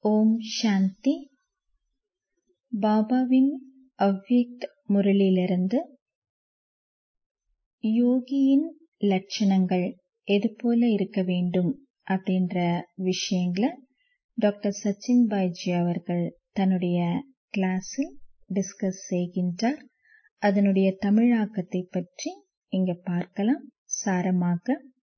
ஓம் சாந்தி. பாபாவின் அவ்யக்த முரளிலிருந்து யோகியின் லட்சணங்கள் எது போல இருக்க வேண்டும் அப்படின்ற விஷயங்களை டாக்டர் சச்சின் பாய்ஜி அவர்கள் தன்னுடைய கிளாஸில் டிஸ்கஸ் செய்கின்றார். அதனுடைய தமிழாக்கத்தை பற்றி இங்க பார்க்கலாம். சாரமாக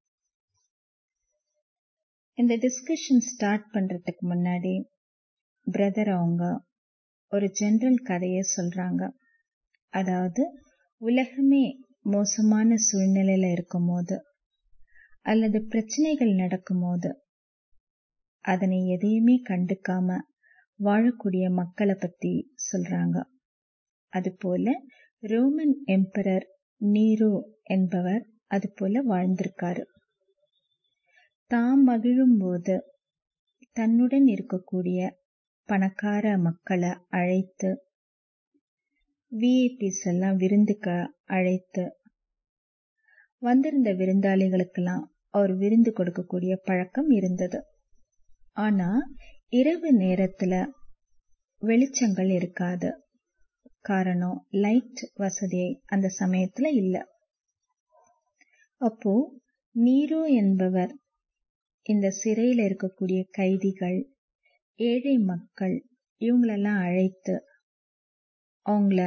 இந்த டிஸ்கஷன் ஸ்டார்ட் பண்றதுக்கு முன்னாடி பிரதர் அவங்க ஒரு ஜெனரல் கதையை சொல்றாங்க. அதாவது உலகமே மோசமான சூழ்நிலையில இருக்கும் போது அல்லது பிரச்சனைகள் நடக்கும் போது அதனை எதையுமே கண்டுக்காம வாழக்கூடிய மக்களை பத்தி சொல்றாங்க. அதுபோல ரோமன் எம்பரர் நீரோ என்பவர் அது போல வாழ்ந்திருக்காரு. தாம் மகிழும் போது தன்னுடன் இருக்கக்கூடிய பணக்கார மக்களை அழைத்து விஐபிஸ் எல்லாம் விருந்துக்க அழைத்து வந்திருந்த விருந்தாளிகளுக்கெல்லாம் அவர் விருந்து கொடுக்கக்கூடிய பழக்கம் இருந்தது. ஆனா இரவு நேரத்துல வெளிச்சங்கள் இருக்காது. காரணம், லைட் வசதி அந்த சமயத்துல இல்ல. அப்போ நீரோ என்பவர் இந்த சிறையில இருக்கக்கூடிய கைதிகள், ஏழை மக்கள் இவங்களெல்லாம் அழைத்து அவங்கள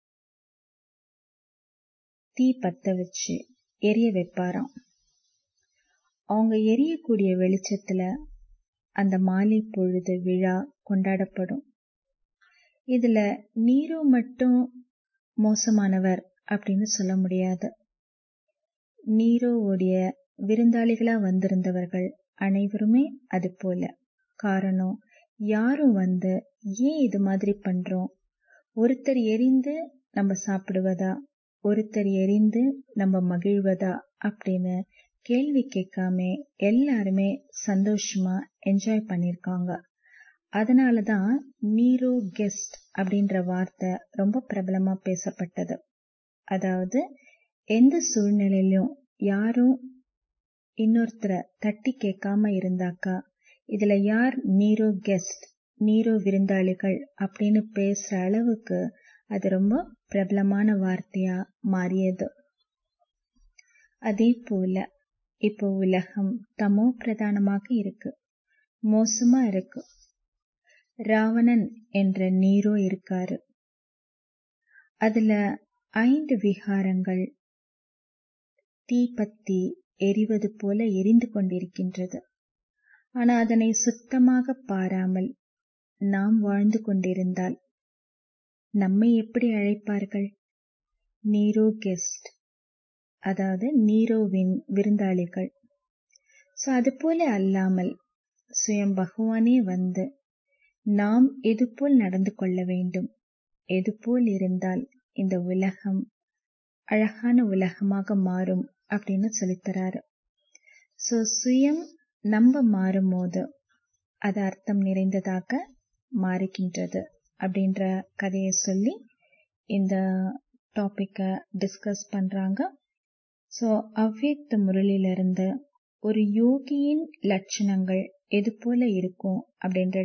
தீ பத்த வச்சு எரிய வைப்பாராம். அவங்க எரியக்கூடிய வெளிச்சத்துல அந்த மாலை பொழுது விழா கொண்டாடப்படும். இதுல நீரோ மட்டும் மோசமானவர் அப்படின்னு சொல்ல முடியாது. நீரோவுடைய விருந்தாளிகளா வந்திருந்தவர்கள் அனைவருமே அது போல. காரணம், யாரும் ஏன் இது மாதிரி பண்றோம், ஒருத்தர் எரிந்து நம்ம சாப்பிடுவதா, ஒருத்தர் எரிந்து நம்ம மகிழ்வதா அப்படின்னு கேள்வி கேட்காம எல்லாருமே சந்தோஷமா என்ஜாய் பண்ணிருக்காங்க. அதனாலதான் நீரோ கெஸ்ட் அப்படின்ற வார்த்தை ரொம்ப பிரபலமா பேசப்பட்டது. அதாவது எந்த சூழ்நிலையிலும் யாரும் இன்னொருத்தரை தட்டி கேட்காம இருந்தாக்கா இதுல யார் நீரோ கெஸ்ட், நீரோ விருந்தாளிகள் அப்படின்னு பேசுற அளவுக்கு அது ரொம்ப பிரபலமான வார்த்தையா மாறியது. அதே போல இப்போ உலகம் தமோ பிரதானமாக இருக்கு, மோசமா இருக்கு. ராவணன் என்ற நீரோ இருக்காரு. அதுல 5 விகாரங்கள் தீப்பத்தி எரிவது போல எரிந்து கொண்டிருக்கின்றது. ஆனா அதனை சுத்தமாக பாராமல் நாம் வாழ்ந்து கொண்டிருந்தால் நம்மை எப்படி அழைப்பார்கள்? நீரோ கெஸ்ட், அதாவது நீரோவின் விருந்தாளிகள். சோ அது போல அல்லாமல் சுயம் பகவானே நாம் எது போல் நடந்து கொள்ள வேண்டும், எது போல் இருந்தால் இந்த உலகம் அழகான உலகமாக மாறும் அப்படின்னு சொல்லித்தராரு. சோ சுயம் நம்ம மாறும் போது அது அர்த்தம் நிறைந்ததாக மாறுகின்றது அப்படின்ற கதையை சொல்லி இந்த டாபிக்க டிஸ்கஸ் பண்றாங்க. சோ அவ்யக்த முரளிலிருந்து ஒரு யோகியின் லட்சணங்கள் எது போல இருக்கும் அப்படின்ற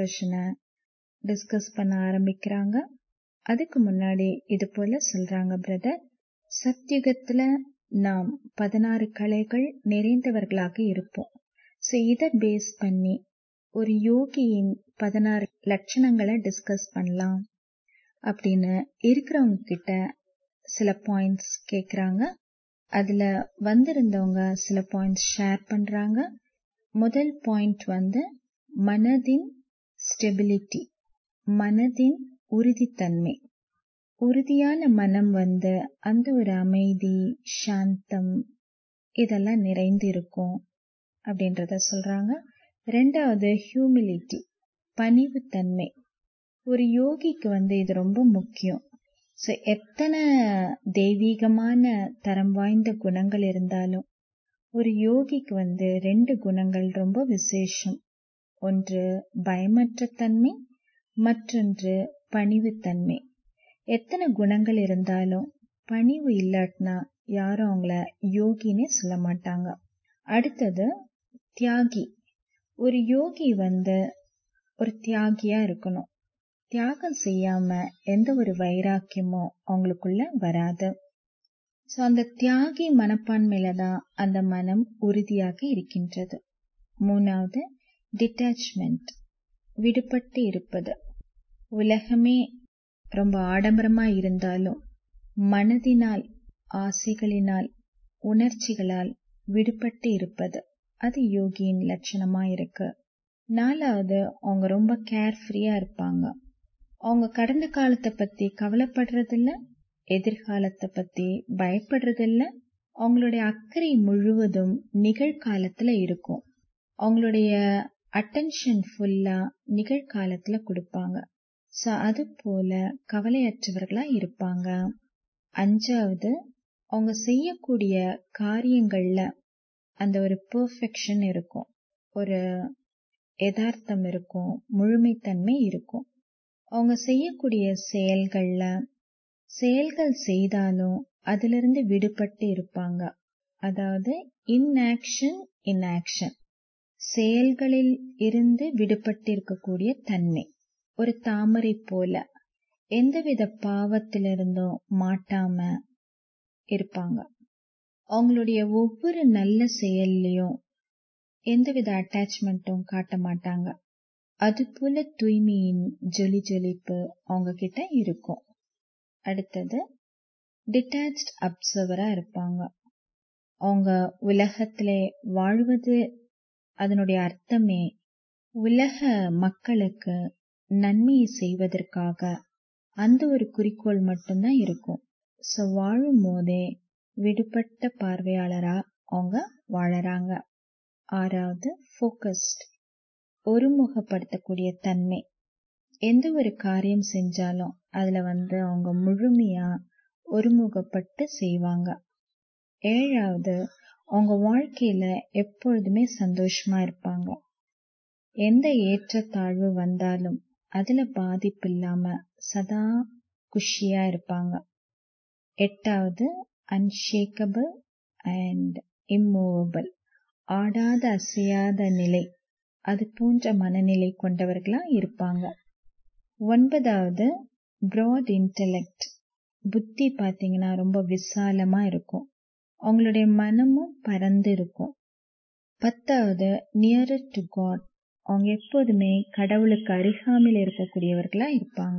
டிஸ்கஸ் பண்ண ஆரம்பிக்கிறாங்க. அதுக்கு முன்னாடி இது போல சொல்றாங்க பிரதர், சத்யுகத்துல நாம் 16 கலைகள் நிறைந்தவர்களாக இருப்போம். சோ இத பேஸ் பண்ணி ஒரு யோகியின் 16 லட்சணங்களை டிஸ்கஸ் பண்ணலாம் அப்படின்னு இருக்கிறவங்க கிட்ட சில பாயிண்ட்ஸ் கேக்குறாங்க. அதுல வந்திருந்தவங்க சில பாயிண்ட்ஸ் ஷேர் பண்றாங்க. முதல் பாயிண்ட் மனதின் ஸ்டெபிலிட்டி, மனதின் உறுதித்தன்மை. உறுதியான மனம் அந்த ஒரு அமைதி, சாந்தம் இதெல்லாம் நிறைந்து இருக்கும் அப்படின்றத சொல்றாங்க. 2வது ஹியூமிலிட்டி, பணிவுத்தன்மை. ஒரு யோகிக்கு இது ரொம்ப முக்கியம். சோ எத்தனை தெய்வீகமான தரம் வாய்ந்த குணங்கள் இருந்தாலும் ஒரு யோகிக்கு 2 குணங்கள் ரொம்ப விசேஷம். ஒன்று பயமற்ற தன்மை, மற்றொன்று பணிவுத்தன்மை. எத்தனை குணங்கள் இருந்தாலும் பணிவு இல்லாட்டினா யாரும் அவங்கள யோகினே சொல்ல மாட்டாங்க. அடுத்தது தியாகி. ஒரு யோகி ஒரு தியாகியா இருக்கணும். தியாகம் செய்யாம எந்த ஒரு வைராக்கியமும் அவங்களுக்குள்ள வராது. சோ அந்த தியாகி மனப்பான்மையில தான் அந்த மனம் உறுதியாக இருக்கின்றது. மூணாவது டிட்டாச்மெண்ட், விடுபட்டு இருப்பது. உலகமே ரொம்ப ஆடம்பரமா இருந்தாலும் மனதினால், ஆசைகளினால், உணர்ச்சிகளால் விடுபட்டு இருப்பது, அது யோகியின் லட்சணமா இருக்கு. நாலாவது, அவங்க ரொம்ப கேர்ஃப்ரீயா இருப்பாங்க. அவங்க கடந்த காலத்தை பத்தி கவலைப்படுறதில்ல, எதிர்காலத்தை பத்தி பயப்படுறதில்ல. அவங்களுடைய அக்கறை முழுவதும் நிகழ்காலத்துல இருக்கும். அவங்களுடைய அட்டென்ஷன் ஃபுல்லா நிகழ்காலத்துல கொடுப்பாங்க. சோ அது போல கவலையற்றவர்களா இருப்பாங்க. அஞ்சாவது, அவங்க செய்யக்கூடிய காரியங்கள்ல அந்த ஒரு பெர்ஃபெக்ஷன் இருக்கும், ஒரு யதார்த்தம் இருக்கும், முழுமைத்தன்மை இருக்கும். அவங்க செய்யக்கூடிய செயல்கள் செய்தாலும் அதிலிருந்து விடுபட்டு இருப்பாங்க. அதாவது இன்ஆக்ஷன், செயல்களில் இருந்து விடுபட்டு இருக்கக்கூடிய தன்மை. ஒரு தாமரை போல எந்தவித பாவத்திலிருந்தும் மாட்டாம இருப்பாங்க. அவங்களுடைய ஒவ்வொரு நல்ல செயல்லையும் எந்தவித அட்டாச்மெண்ட்டும் காட்ட மாட்டாங்க. அது போல தூய்மையின் ஜொலிப்பு அவங்க கிட்ட இருக்கும். அடுத்தது டிட்டாச்ட் அப்சர்வரா இருப்பாங்க. அவங்க உலகத்திலே வாழ்வது, அதனுடைய அர்த்தமே உலக மக்களுக்கு நன்மையை செய்வதற்காக அந்த ஒரு குறிக்கோள் மட்டும்தான் இருக்கும். சோ வாழும் போதே விடுபட்ட பார்வையாளரா அவங்க வாழறாங்க. ஆறாவது ஃபோக்கஸ்ட், ஒருமுகப்படுத்தக்கூடிய தன்மை. எந்த ஒரு காரியம் செஞ்சாலும் அதுல அவங்க முழுமையா ஒருமுகப்பட்டு செய்வாங்க. ஏழாவது, அவங்க வாழ்க்கையில எப்பொழுதுமே சந்தோஷமா இருப்பாங்க. எந்த ஏற்றத்தாழ்வு வந்தாலும் அதுல பாதிப்பு இல்லாம சதா குஷியா இருப்பாங்க. எட்டாவது, அன்ஷேக்கபிள் அண்ட் இம்மூவபிள், ஆடாத அசையாத நிலை, அது போன்ற மனநிலை கொண்டவர்களா இருப்பாங்க. ஒன்பதாவது, பிராட் இன்டெலெக்ட், புத்தி பாத்தீங்கன்னா ரொம்ப விசாலமா இருக்கும். அவங்களுடைய மனமும் பரந்து இருக்கும். பத்தாவது, நியரர் டு காட், அவங்க எப்போதுமே கடவுளுக்கு அருகாமையில் இருக்கக்கூடியவர்களா இருப்பாங்க.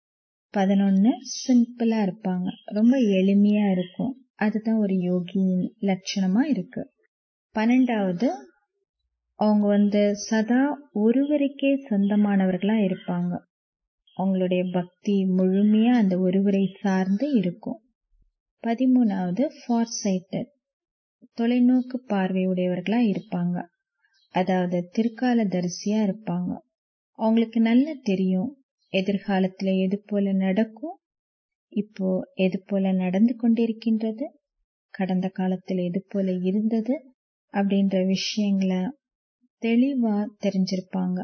11, சிம்பிளா இருப்பாங்க, ரொம்ப எளிமையா இருக்கும். அதுதான் ஒரு யோகியின் லட்சணமா இருக்கு. 12வது, அவங்க சதா ஒருவருக்கே சொந்தமானவர்களா இருப்பாங்க. அவங்களுடைய பக்தி முழுமையா அந்த ஒருவரை சார்ந்து இருக்கும். 13வது, ஃபார்சைட்டட், தொலைநோக்கு பார்வையுடையவர்களா இருப்பாங்க. அதாவது திருக்கால தரிசியா இருப்பாங்க. அவங்களுக்கு நல்லா தெரியும் எதிர்காலத்துல எது போல நடக்கும், இப்போ எது போல நடந்து கொண்டிருக்கின்றது, கடந்த காலத்துல எது போல இருந்தது அப்படின்ற விஷயங்களை தெளிவா தெரிஞ்சிருப்பாங்க.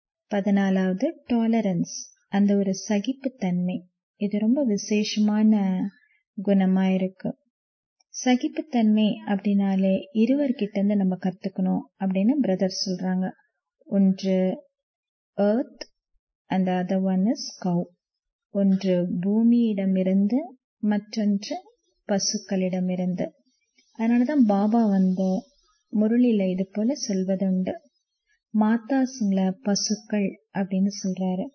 14வது, டாலரன்ஸ், அந்த ஒரு சகிப்புத்தன்மை. இது ரொம்ப விசேஷமான குணமா இருக்கு. சகிப்புத்தன்மை அப்படின்னாலே இருவர்கிட்ட இருந்து நம்ம கத்துக்கணும் அப்படின்னு பிரதர் சொல்றாங்க. ஒன்று earth and the other one is cow. ஒன்று பூமியிடமிருந்து, மற்றொன்று பசுக்களிடமிருந்து. அதனாலதான் பாபா முரளியில இது போல சொல்வதுண்டு. மாதாசுங்கள பசுக்கள் அப்படின்னு சொல்றாரு.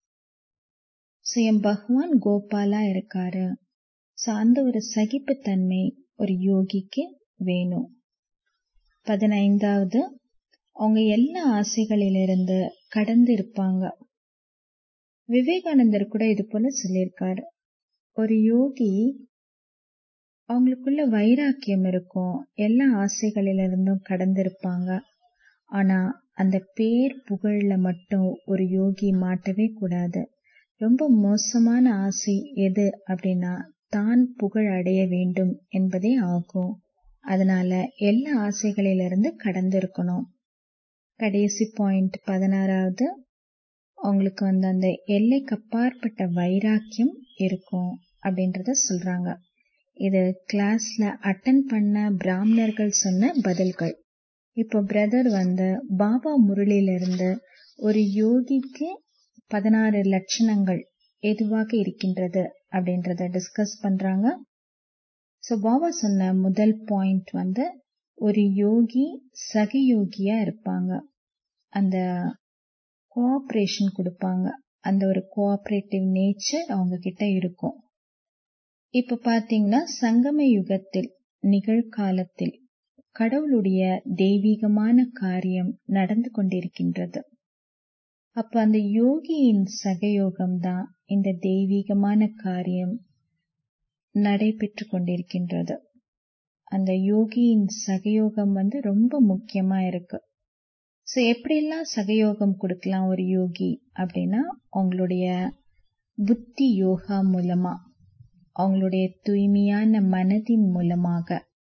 என் பகவான் கோபாலா இருக்காரு. அந்த ஒரு சகிப்புத்தன்மை ஒரு யோகிக்கு வேணும். 15வது, அவங்க எல்லா ஆசைகளிலிருந்து கடந்து இருப்பாங்க. விவேகானந்தர் கூட இது போல சொல்லியிருக்காரு. ஒரு யோகி அவங்களுக்குள்ள வைராக்கியம் இருக்கும், எல்லா ஆசைகளிலிருந்தும் கடந்து இருப்பாங்க. ஆனா அந்த பேர் புகழ்ல மட்டும் ஒரு யோகி மாட்டவே கூடாது. ரொம்ப மோசமான ஆசை எது அப்படின்னா தான் புகழ் அடைய வேண்டும் என்பதே ஆகும். அதனால எல்லா ஆசைகளிலிருந்து கடந்து இருக்கணும். கடைசி பாயிண்ட் 16வது, அவங்களுக்கு அந்த எல்லைக்கு அப்பாற்பட்ட வைராக்கியம் இருக்கும் அப்படின்றத சொல்றாங்க. இது கிளாஸ்ல அட்டன் பண்ண பிராமணர்கள் சொன்ன பதில்கள். இப்போ பிரதர் பாபா முரளியிலிருந்து ஒரு யோகிக்கு 16 லட்சணங்கள் எதுவாக இருக்கின்றது அப்படின்றத டிஸ்கஸ் பண்றாங்க. ஸோ பாபா சொன்ன முதல் பாயிண்ட் ஒரு யோகி சகயோகியா இருப்பாங்க. அந்த கோஆபரேஷன் கொடுப்பாங்க. அந்த ஒரு கோஆபரேட்டிவ் நேச்சர் அவங்க கிட்ட இருக்கும். இப்ப பாத்தீங்கன்னா சங்கம யுகத்தில் நிகழ்காலத்தில் கடவுளுடைய தெய்வீகமான காரியம் நடந்து கொண்டிருக்கின்றது. அப்ப அந்த யோகியின் சகயோகம்தான் இந்த தெய்வீகமான காரியம் நடைபெற்று கொண்டிருக்கின்றது. அந்த யோகியின் சகயோகம் ரொம்ப முக்கியமா இருக்கு. ஸோ எப்படியெல்லாம் சகயோகம் கொடுக்கலாம் ஒரு யோகி அப்படின்னா, அவங்களுடைய புத்தி யோகா மூலமா, அவங்களுடைய தூய்மையான மனதின் மூலமாக,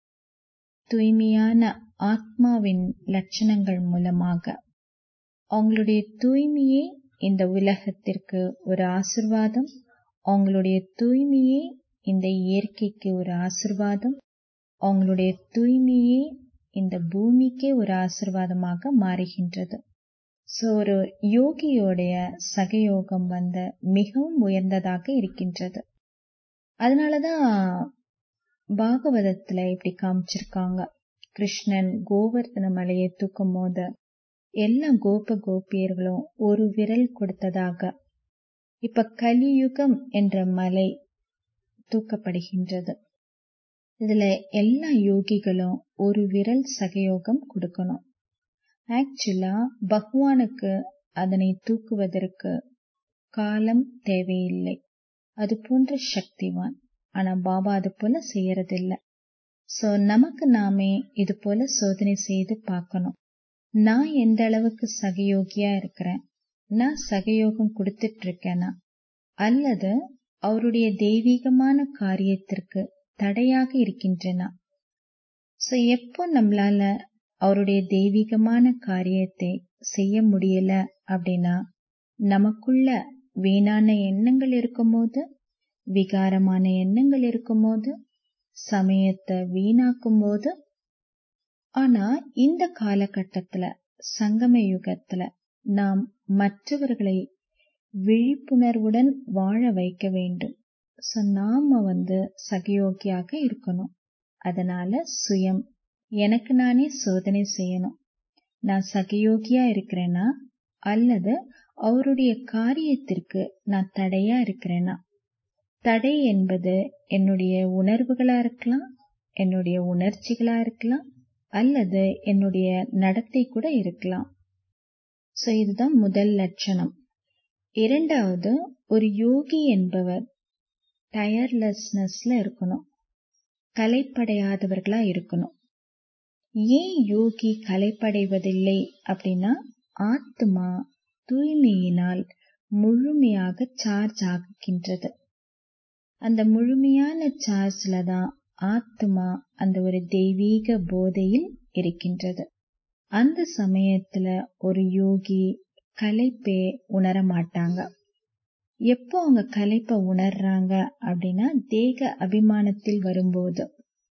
தூய்மையான ஆத்மாவின் லட்சணங்கள் மூலமாக, அவங்களுடைய தூய்மையே இந்த உலகத்திற்கு ஒரு ஆசிர்வாதம், அவங்களுடைய தூய்மையே இந்த இயற்கைக்கு ஒரு ஆசிர்வாதம், அவங்களுடைய தூய்மையே இந்த பூமிக்கே ஒரு ஆசிர்வாதமாக மாறுகின்றது. ஸோ ஒரு யோகியோடைய சகயோகம் மிகவும் உயர்ந்ததாக இருக்கின்றது. அதனாலதான் பாகவதத்துல இப்படி காமிச்சிருக்காங்க. கிருஷ்ணன் கோவர்தன மலையை தூக்கும் போது எல்லா கோபியர்களும் ஒரு விரல் கொடுத்ததாக. இப்ப கலியுகம் என்ற மலை தூக்கப்படுகின்றது. இதுல எல்லா யோகிகளும் ஒரு விரல் சகயோகம் கொடுக்கணும். ஆக்சுவலா பகவானுக்கு அதனை தூக்குவதற்கு காலம் தேவையில்லை. அது போன்ற சக்திவான். ஆனா பாபா அது போல செய்யறதில்லை. சோ நமக்கு நாமே இது போல சோதனை செய்து பார்க்கணும். நான் எந்த அளவுக்கு சகயோகியா இருக்கிறேன், நான் சகயோகம் கொடுத்துட்டு இருக்கேனா, அல்லது அவருடைய தெய்வீகமான காரியத்திற்கு தடையாக இருக்கின்றனா. சோ எப்போ நம்மளால அவருடைய தெய்வீகமான காரியத்தை செய்ய முடியல அப்படின்னா, நமக்குள்ள வீணான எண்ணங்கள் இருக்கும்போது, விகாரமான எண்ணங்கள் இருக்கும்போது, சமயத்தை வீணாக்கும் போது. ஆனா இந்த காலகட்டத்துல சங்கம யுகத்துல நாம் மற்றவர்களை விழிப்புணர்வுடன் வாழ வைக்க வேண்டும். நாம சகயோகியாக இருக்கணும். அதனால சுயம் எனக்கு நானே சோதனை செய்யணும். நான் சகயோகியா இருக்கிறேனா, அல்லது அவருடைய காரியத்திற்கு நான் தடையா இருக்கிறேனா. தடை என்பது என்னுடைய உணர்வுகளா இருக்கலாம், என்னுடைய உணர்ச்சிகளா இருக்கலாம், அல்லது என்னுடைய நடத்தை கூட இருக்கலாம். சோ இதுதான் முதல் லட்சணம். இரண்டாவது, ஒரு யோகி என்பவர் டயர்லெஸ்னஸ்ல இருக்கணும், களைப்படையாதவர்களா இருக்கணும். ஏன் யோகி களைப்படைவதில்லை அப்படின்னா, ஆத்மா தூய்மையினால் முழுமையாக சார்ஜ் ஆகின்றது. அந்த முழுமையான சார்ஜ்ல தான் ஆத்மா அந்த ஒரு தெய்வீக போதையில் இருக்கின்றது. அந்த சமயத்துல ஒரு யோகி களைப்பே உணர மாட்டாங்க. எப்போ அவங்க களைப்பை உணர்றாங்க அப்படின்னா, தேக அபிமானத்தில் வரும்போது,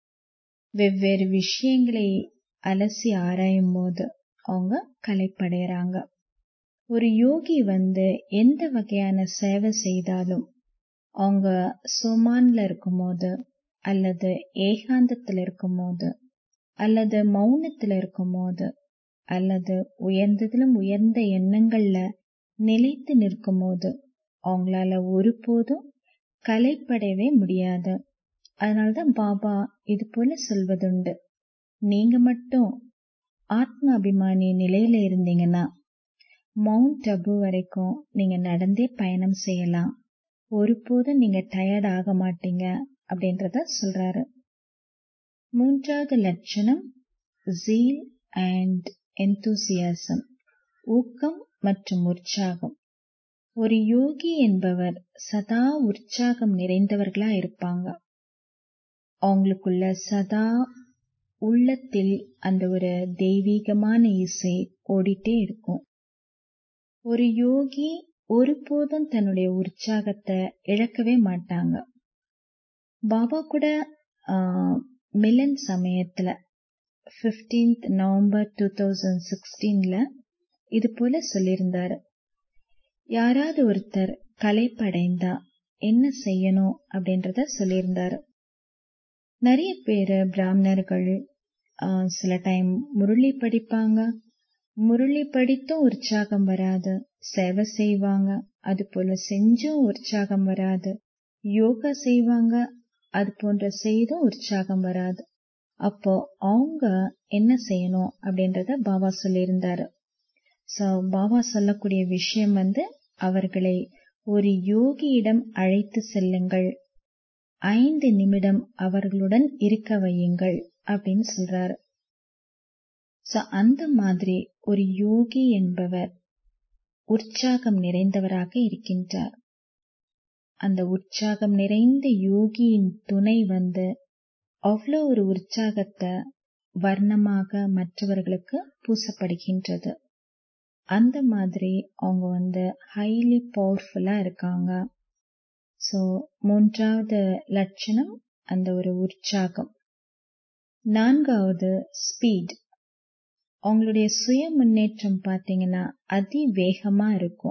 வெவ்வேறு விஷயங்களை அலசி ஆராயும் போது அவங்க களைப்படைறாங்க. ஒரு யோகி எந்த வகையான சேவை செய்தாலும், அவங்க சோமான்ல இருக்கும் போது, அல்லது ஏகாந்தத்துல இருக்கும் போது, அல்லது மௌனத்துல இருக்கும் போது, அல்லது உயர்ந்ததிலும் உயர்ந்த எண்ணங்கள்ல நிலைத்து நிற்கும் போது அவங்களால ஒருபோதும் களைப்படையவே முடியாது. அதனால்தான் பாபா இது போல சொல்வதுண்டு, நீங்க மட்டும் ஆத்ம அபிமானி நிலையில இருந்தீங்கன்னா மவுண்ட் அபு வரைக்கும் நீங்க நடந்தே பயணம் செய்யலாம், ஒருபோதும் நீங்க டயர்ட் ஆக மாட்டீங்க அப்படின்றத சொல்றாரு. மூன்றாவது லட்சணம் ஜீல் அண்ட் enthusiasm, ஊக்கம் மற்றும் உற்சாகம். ஒரு யோகி என்பவர் சதா உற்சாகம் நிறைந்தவர்களா இருப்பாங்க. அவங்களுக்குள்ள சதா உள்ளத்தில் அந்த ஒரு தெய்வீகமான இசை ஓடிட்டே இருக்கும். ஒரு யோகி ஒருபோதும் தன்னுடைய உற்சாகத்தை இழக்கவே மாட்டாங்க. பாபா கூட மிலன் சமயத்துல 15th நவம்பர் 2016 இது போல சொல்லியிருந்தாரு. யாராவது ஒருத்தர் களைப்படைந்தா என்ன செய்யணும் அப்படின்றத சொல்லியிருந்தாரு. நிறைய பேரு பிராமணர்கள் சில டைம் முரளி படிப்பாங்க. முரளி படித்தும் உற்சாகம் வராது. சேவை செய்வாங்க, அது போல செஞ்சும் உற்சாகம் வராது. யோகா செய்வாங்க, அது போன்ற செய்தும் உற்சாகம் வராது. அப்போ அவங்க என்ன செய்யணும் அப்படின்றத பாபா சொல்லியிருந்தாரு. பாபா சொல்லக்கூடிய விஷயம் அவர்களை ஒரு யோகியிடம் அழைத்து செல்லுங்கள், 5 நிமிடம் அவர்களுடன் இருக்க வையுங்கள் அப்படின்னு சொல்றாரு. அந்த மாதிரி ஒரு யோகி என்பவர் உற்சாகம் நிறைந்தவராக இருக்கின்றார். அந்த உற்சாகம் நிறைந்த யோகியின் துணை அவ்வளோ ஒரு உற்சாகத்தை வர்ணமாக மற்றவர்களுக்கு பூசப்படுகின்றது. அந்த மாதிரி அவங்க ஹைலி பவர்ஃபுல்லா இருக்காங்க. மூன்றாவது லட்சணம் அந்த ஒரு உற்சாகம். 4வது ஸ்பீட். அவங்களுடைய சுய முன்னேற்றம் பார்த்தீங்கன்னா அதிவேகமா இருக்கும்.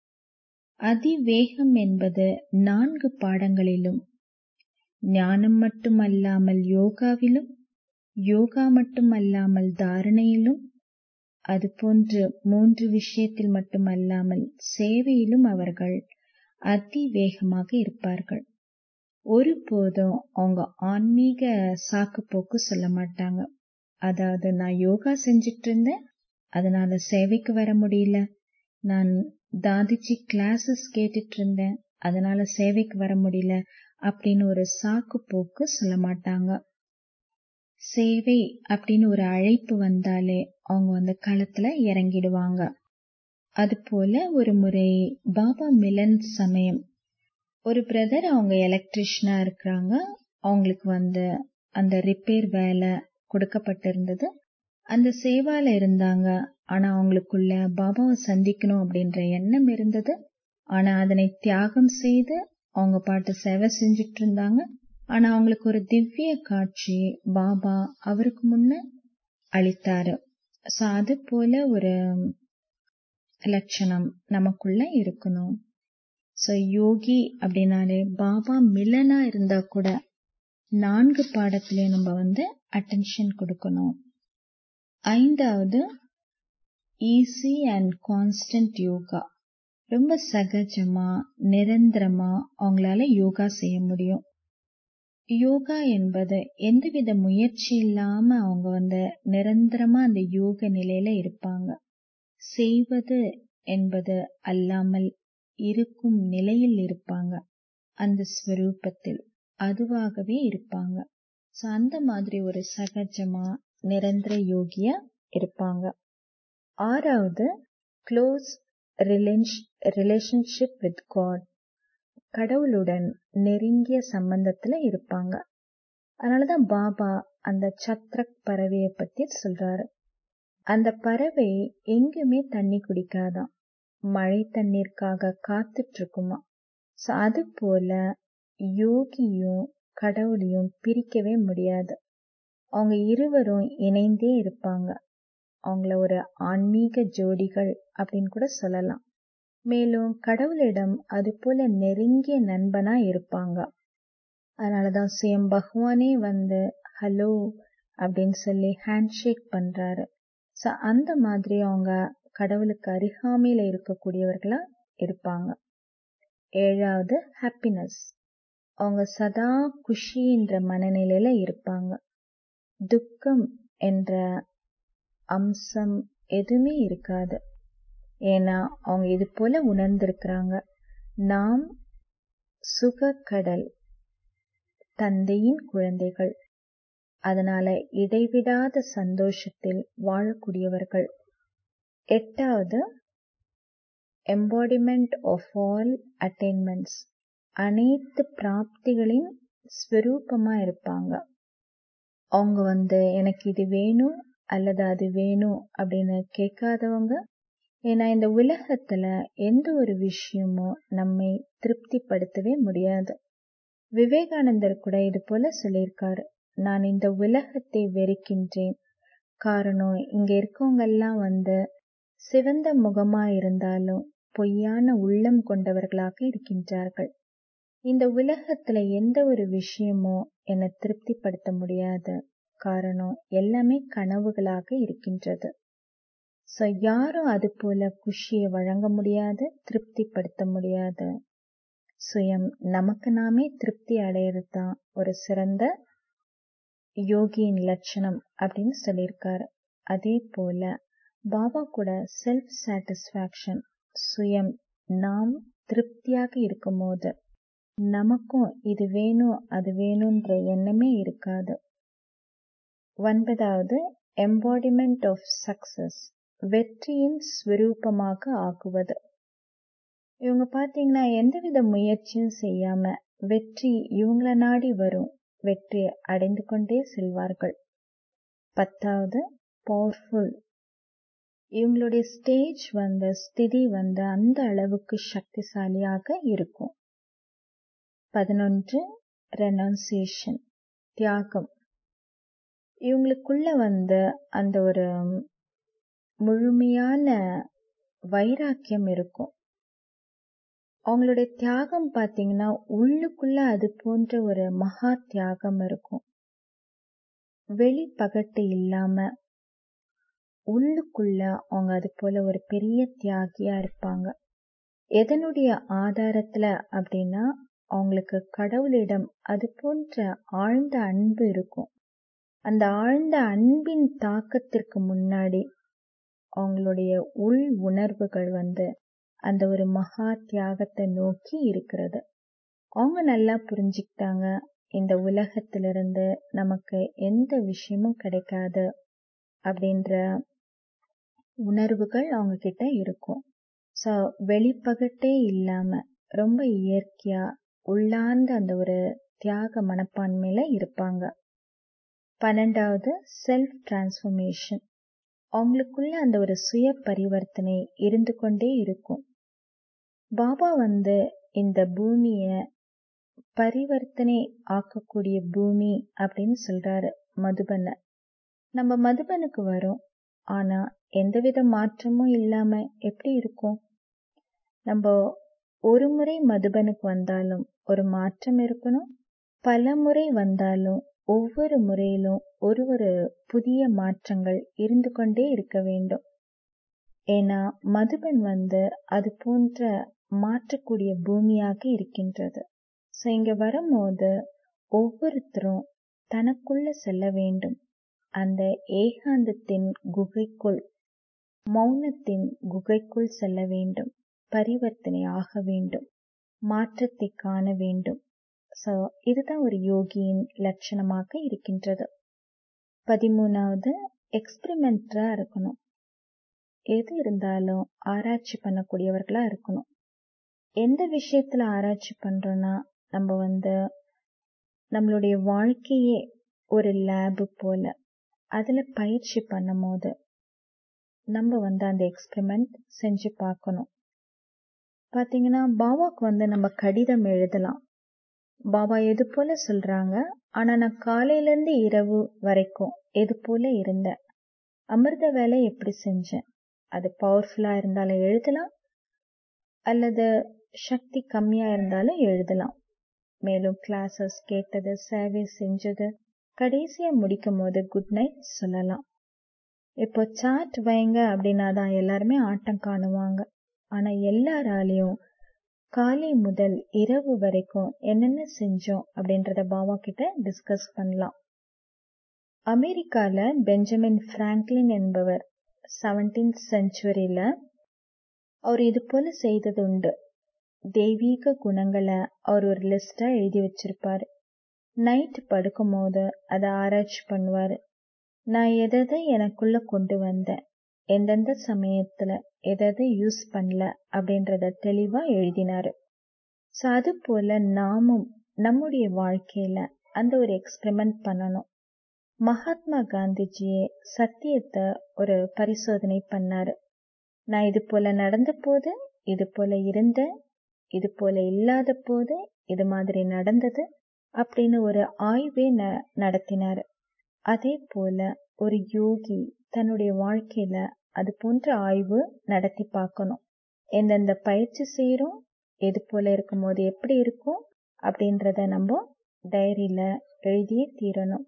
அதிவேகம் என்பது 4 பாடங்களிலும், ஞானம் மட்டுமல்லாமல் யோகாவிலும், யோகா மட்டுமல்லாமல் தாரணையிலும், அது போன்று 3 விஷயத்தில் மட்டுமல்லாமல் சேவையிலும் அவர்கள் அதிவேகமாக இருப்பார்கள். ஒருபோதும் அவங்க ஆன்மீக சாக்கு போக்கு சொல்ல மாட்டாங்க. அதாவது நான் யோகா செஞ்சிட்டு இருந்தேன், அதனால சேவைக்கு வர முடியல. நான் தாதிஜி கிளாஸஸ் கேட்டுட்டு இருந்தேன், அதனால சேவைக்கு வர முடியல அப்படின்னு ஒரு சாக்கு போக்கு சொல்ல மாட்டாங்க. சேவை அப்படின்னு ஒரு அழைப்பு வந்தாலே அவங்க களத்துல இறங்கிடுவாங்க. அது போல ஒரு முறை பாபா மிலன் சமயம் ஒரு பிரதர் அவங்க எலக்ட்ரிஷியனா இருக்கிறாங்க. அவங்களுக்கு அந்த ரிப்பேர் வேலை கொடுக்கப்பட்டிருந்தது. அந்த சேவால இருந்தாங்க. ஆனா அவங்களுக்குள்ள பாபாவை சந்திக்கணும் அப்படின்ற எண்ணம் இருந்தது. ஆனா அதனை தியாகம் செய்து அவங்க பாட்டு சேவை செஞ்சுட்டு இருந்தாங்க. ஆனா அவங்களுக்கு ஒரு திவ்ய காட்சி பாபா அவருக்கு முன்ன அளித்தாரு. அது போல ஒரு லட்சணம் நமக்குள்ள இருக்கணும். யோகி அப்படின்னாலே பாபா மிலனா இருந்தா கூட 4 பாடத்திலையும் நம்ம அட்டென்ஷன் கொடுக்கணும். 5வது ஈஸி அண்ட் கான்ஸ்டன்ட் யோகா. ரொம்ப சகஜமா நிரந்தரமா அவங்களால யோகா செய்ய முடியும். யோகா என்பது எந்தவித முயற்சி இல்லாம அவங்க நிரந்தரமா அந்த யோக நிலையில இருப்பாங்க. செய்வது என்பது அல்லாமல் இருக்கும் நிலையில் இருப்பாங்க. அந்த ஸ்வரூபத்தில் அதுவாகவே இருப்பாங்க. அந்த மாதிரி ஒரு சகஜமா நிரந்தர யோகியா இருப்பாங்க. 6வது க்ளோஸ் ரிலேஷன்ஷிப் வித் காட். கடவுளுடன் நெருங்கிய சம்பந்தத்துல இருப்பாங்க. அதனாலதான் பாபா அந்த சத்ரக் பறவையை பத்தி சொல்றாரு. அந்த பறவை எங்குமே தண்ணி குடிக்காதான், மழை தண்ணீருக்காக காத்துட்டு இருக்குமா. அது போல யோகியும் கடவுளையும் பிரிக்கவே முடியாது. அவங்க இருவரும் இணைந்தே இருப்பாங்க. அவங்கள ஒரு ஆன்மீக ஜோடிகள் அப்படின்னு கூட சொல்லலாம். மேலும் கடவுளிடம் அது போல நெருங்கிய நண்பனா இருப்பாங்க. அதனாலதான் சுயம் பகவானே ஹலோ அப்படின்னு சொல்லி ஹேண்ட்ஷேக் பண்றாரு. அந்த மாதிரி அவங்க கடவுளுக்கு அருகாமையில இருக்கக்கூடியவர்களா இருப்பாங்க. 7வது ஹாப்பினஸ். அவங்க சதா குஷி என்ற மனநிலையில இருப்பாங்க. துக்கம் என்ற அம்சம் எதுவுமே இருக்காது. ஏன்னா அவங்க இது போல உணர்ந்திருக்கிறாங்க, நாம் சுகக்கடல் தந்தையின் குழந்தைகள். அதனால இடைவிடாத சந்தோஷத்தில் வாழக்கூடியவர்கள். 8வது எம்பாடிமெண்ட் ஆஃப் ஆல் அட்டைன்மெண்ட்ஸ். அனைத்து பிராப்திகளின் ஸ்வரூபமா இருப்பாங்க. அவங்க எனக்கு இது வேணும் அல்லது அது வேணும் அப்படின்னு கேட்காதவங்க. ஏன்னா இந்த உலகத்துல எந்த ஒரு விஷயமும் நம்மை திருப்திப்படுத்தவே முடியாது. விவேகானந்தர் கூட இது போல சொல்லியிருக்காரு, நான் இந்த உலகத்தை வெறுக்கின்றேன். காரணம் இங்க இருக்கவங்க எல்லாம் சிவந்த முகமாயிருந்தாலும் பொய்யான உள்ளம் கொண்டவர்களாக இருக்கின்றார்கள். இந்த உலகத்துல எந்த ஒரு விஷயமோ என்னை திருப்திப்படுத்த முடியாது. காரணம் எல்லாமே கனவுகளாக இருக்கின்றது. யாரும் அது போல குஷியை வழங்க முடியாது, திருப்திப்படுத்த முடியாது. சுயம் நமக்கு நாமே திருப்தி அடையிறது தான் ஒரு சிறந்த யோகியின் லட்சணம் அப்படின்னு சொல்லியிருக்காரு. அதே போல பாபா கூட செல்ஃப் சாட்டிஸ்பாக்சன், சுயம் நாம் திருப்தியாக இருக்கும் போது நமக்கும் இது வேணும் அது வேணும்ன்ற எண்ணமே இருக்காது. 9வது எம்பாடிமெண்ட் ஆஃப் சக்சஸ், வெற்றியின் ஸ்வரூபமாக ஆக்குவது. இவங்க பாத்தீங்கன்னா எந்தவித முயற்சியும் செய்யாம வெற்றி இவங்கள நாடி வரும், வெற்றி அடைந்து கொண்டே செல்வார்கள். 10வது பவர்ஃபுல், இவங்களுடைய ஸ்திதி அந்த அளவுக்கு சக்திசாலியாக இருக்கும். 11 ரெனன்சியேஷன், தியாகம். இவங்களுக்குள்ள அந்த ஒரு முழுமையான வைராக்கியம் இருக்கும். அவங்களுடைய தியாகம் பாத்தீங்கன்னா உள்ளுக்குள்ள அது போன்ற ஒரு மகா தியாகம் இருக்கும். வெளிப்பகட்டு இல்லாம உள்ளுக்குள்ள அவங்க அது போல ஒரு பெரிய தியாகியா இருப்பாங்க. எதனுடைய ஆதாரத்துல அப்படின்னா அவங்களுக்கு கடவுளிடம் அது போன்ற ஆழ்ந்த அன்பு இருக்கும். அந்த ஆழ்ந்த அன்பின் தாக்கத்திற்கு முன்னாடி அவங்களுடைய உள் உணர்வுகள் அந்த ஒரு மகா தியாகத்தை நோக்கி இருக்கிறது. அவங்க நல்லா புரிஞ்சுக்கிட்டாங்க, இந்த உலகத்திலிருந்து நமக்கு எந்த விஷயமும் கிடைக்காது அப்படின்ற உணர்வுகள் அவங்க கிட்ட இருக்கும். வெளிப்பகட்டே இல்லாம ரொம்ப இயற்கையா உள்ளார்ந்த அந்த ஒரு தியாக மனப்பான்மையில இருப்பாங்க. 12வது செல்ஃப் டிரான்ஸ்ஃபர்மேஷன், அவங்களுக்குள்ள அந்த ஒரு சுய பரிவர்த்தனை இருந்து கொண்டே இருக்கும். பாபா இந்த பூமிய பரிவர்த்தனை ஆக்கக்கூடிய பூமி அப்படின்னு சொல்றாரு. மதுபன நம்ம மதுபனுக்கு வரோம், ஆனா எந்தவித மாற்றமும் இல்லாம எப்படி இருக்கும்? நம்ம ஒரு முறை மதுபனுக்கு வந்தாலும் ஒரு மாற்றம் இருக்கணும், பல முறை வந்தாலும் ஒவ்வொரு முறையிலும் ஒரு புதிய மாற்றங்கள் இருந்து கொண்டே இருக்க வேண்டும். ஏன்னா மதுபன் அது போன்ற மாற்றக்கூடிய பூமியாக இருக்கின்றது. இங்க வரும்போது ஒவ்வொருத்தரும் தனக்குள்ள செல்ல வேண்டும். அந்த ஏகாந்தத்தின் குகைக்குள், மௌனத்தின் குகைக்குள் செல்ல வேண்டும். பரிவர்த்தனை ஆக வேண்டும், மாற்றத்தை காண வேண்டும். இதுதான் ஒரு யோகியின் லட்சணமாக இருக்கின்றது. 13வது எக்ஸ்பெரிமெண்டரா இருக்கணும். எது இருந்தாலும் ஆராய்ச்சி பண்ணக்கூடியவர்களா இருக்கணும். எந்த விஷயத்துல ஆராய்ச்சி பண்றோம்னா நம்ம நம்மளுடைய வாழ்க்கையே ஒரு லேபு போல, அதுல பயிற்சி பண்ணும் போது நம்ம அந்த எக்ஸ்பெரிமெண்ட் செஞ்சு பார்க்கணும். பாத்தீங்கன்னா பாபாக்கு நம்ம கடிதம் எழுதலாம். பாபா எது போல சொல்றாங்க, ஆனா நான் காலையில இருந்து இரவு வரைக்கும் எது போல இருந்தேன், அமிர்த வேலை எப்படி செஞ்சேன், அது பவர்ஃபுல்லா இருந்தாலும் எழுதலாம், அல்லது சக்தி கம்மியா இருந்தாலும் எழுதலாம். மேலும் கிளாஸஸ் கேட்டது, சேவை செஞ்சது, கடைசியா முடிக்கும் போது குட் நைட் சொல்லலாம். இப்போ சாட் வைங்க அப்படின்னா தான் எல்லாருமே ஆட்டம் காணுவாங்க. ஆனா எல்லாராலையும் காலை முதல் இரவு வரைக்கும் என்னென்ன செஞ்சோம் அப்படின்றத பாபா கிட்ட டிஸ்கஸ் பண்ணலாம். அமெரிக்கால பெஞ்சமின் பிராங்க்லின் என்பவர் 17th செஞ்சுரியில அவர் இது போல செய்தது உண்டு. தெய்வீக குணங்களை அவர் ஒரு லிஸ்டா எழுதி வச்சிருப்பாரு. நைட் படுக்கும் போது அதை ஆராய்ச்சி பண்ணுவாரு. நான் எதை எனக்குள்ள கொண்டு வந்தேன், எந்தெந்த சமயத்துல எதை யூஸ் பண்ணல அப்படின்றத தெளிவா எழுதினாரு. அது போல நாமும் நம்முடைய வாழ்க்கையில அந்த ஒரு எக்ஸ்பெரிமெண்ட் பண்ணணும். மகாத்மா காந்திஜியே சத்தியத்தை ஒரு பரிசோதனை பண்ணாரு. நான் இது போல நடந்த போது இது போல இருந்தேன், இது போல இல்லாத போது இது மாதிரி நடந்தது அப்படின்னு ஒரு ஆய்வே நடத்தினாரு. அதே போல ஒரு யோகி தன்னுடைய வாழ்க்கையில அது போன்ற ஆய்வு நடத்தி பார்க்கணும். எந்தெந்த பயிற்சி செய்கிறோம், எது போல இருக்கும்போது எப்படி இருக்கும் அப்படின்றத நம்ம டைரியில எழுதியே தீரணும்.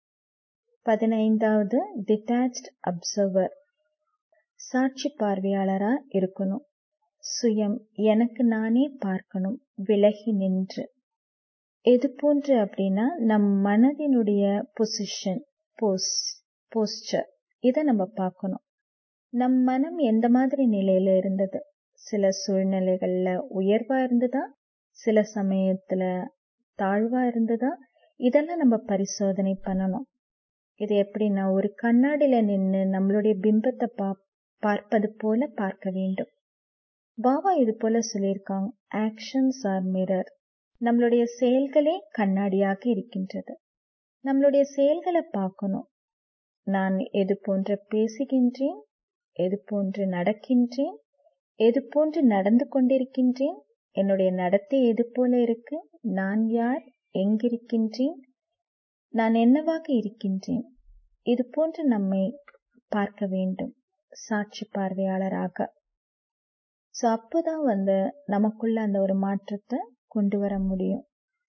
15வது டிட்டாச்ட் அப்சர்வர், சாட்சி பார்வையாளரா இருக்கணும். சுயம் எனக்கு நானே பார்க்கணும், விலகி நின்று. எது போன்று அப்படின்னா நம் மனதினுடைய பொசிஷன், போஸ்டர், இதை நம்ம பார்க்கணும். நம் மனம் எந்த மாதிரி நிலையில இருந்தது? சில சூழ்நிலைகள்ல உயர்வா இருந்ததா, சில சமயத்துல தாழ்வா இருந்ததா? இதெல்லாம் நம்ம பரிசோதனை பண்ணணும். இது எப்படின்னா ஒரு கண்ணாடியில நின்று நம்மளுடைய பிம்பத்தை பார்ப்பது போல பார்க்க வேண்டும். பாபா இது போல சொல்லியிருக்காங்க, ஆக்ஷன்ஸ் ஆர் மிரர். நம்மளுடைய செயல்களே கண்ணாடியாக இருக்கின்றது. நம்மளுடைய செயல்களை பார்க்கணும். நான் எது போன்று பேசுகின்றேன், எது போன்று நடக்கின்றேன், எது போன்று நடந்து கொண்டிருக்கின்றேன், என்னுடைய நடத்தை எது போல இருக்கு, நான் யார், எங்கிருக்கின்றேன், நான் என்னவாக இருக்கின்றேன், இது போன்று நம்மை பார்க்க வேண்டும் சாட்சி பார்வையாளராக. அப்போதான் நமக்குள்ள அந்த ஒரு மாற்றத்தை கொண்டு வர முடியும்.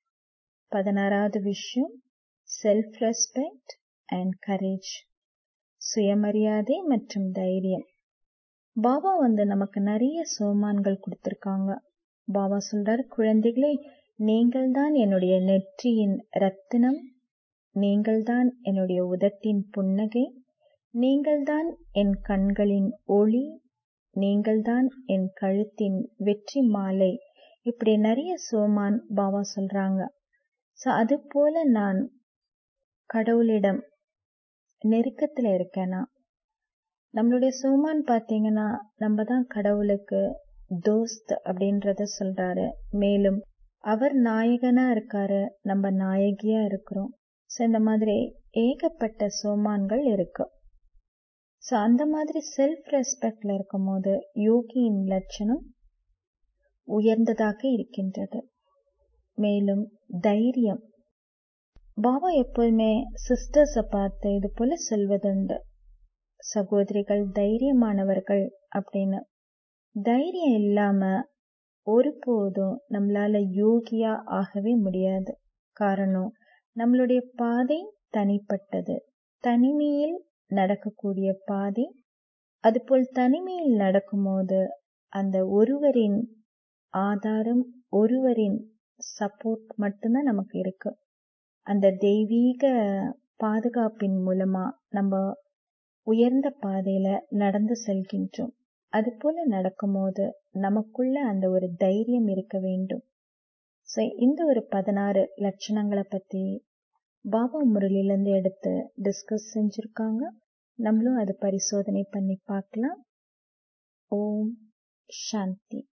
16வது விஷயம், செல்ஃப் ரெஸ்பெக்ட் அண்ட் கரேஜ், சுயமரியாதை மற்றும் தைரியம். பாபா நமக்கு நிறைய சோமான்கள் கொடுத்திருக்காங்க. பாபா சொல்றாரு, குழந்தைகளே, நீங்கள் தான் என்னுடைய நெற்றியின் ரத்தினம், நீங்கள்தான் என்னுடைய உதட்டின் புன்னகை, நீங்கள்தான் என் கண்களின் ஒளி, நீங்கள்தான் என் கழுத்தின் வெற்றி மாலை. இப்படி நிறைய சோமான் பாபா சொல்றாங்க. அது போல நான் கடவுளிடம் நெருக்கத்துல இருக்கேனா? நம்மளுடைய சோமான் பாத்தீங்கன்னா நம்ம தான் கடவுளுக்கு தோஸ்த் அப்படின்றத சொல்றாரு. மேலும் அவர் நாயகனா இருக்காரு, நம்ம நாயகியா இருக்கிறோம். இந்த மாதிரி ஏகப்பட்ட சோமான்கள் இருக்கு. அந்த மாதிரி செல்ஃப் ரெஸ்பெக்ட்ல இருக்கும் போது யோகியின் லட்சணம் உயர்ந்ததாக இருக்கின்றது. மேலும் தைரியம், பாபா எப்போதுமே சிஸ்டர்ஸை பார்த்து இது போல சொல்வதுண்டு, சகோதரிகள் தைரியமானவர்கள் அப்படின்னு. தைரியம் இல்லாம ஒருபோதும் நம்மளால யோகியா ஆகவே முடியாது. காரணம், நம்மளுடைய பாதை தனிப்பட்டது, தனிமையில் நடக்கக்கூடிய பாதை. அதுபோல் தனிமையில் நடக்கும்போது அந்த ஒருவரின் ஆதாரம், ஒருவரின் சப்போர்ட் மட்டும்தான் நமக்கு இருக்கு. அந்த தெய்வீக பாதுகாப்பின் மூலமா நம்ம உயர்ந்த பாதையில நடந்து செல்கின்றோம். அது போல நடக்கும்போது நமக்குள்ள அந்த ஒரு தைரியம் இருக்க வேண்டும். இந்த ஒரு 16 லட்சணங்களை பத்தி பாபா முரளிலிருந்து எடுத்து டிஸ்கஸ் செஞ்சிருக்காங்க. நம்மளும் அது பரிசோதனை பண்ணி பார்க்கலாம். ஓம் சாந்தி.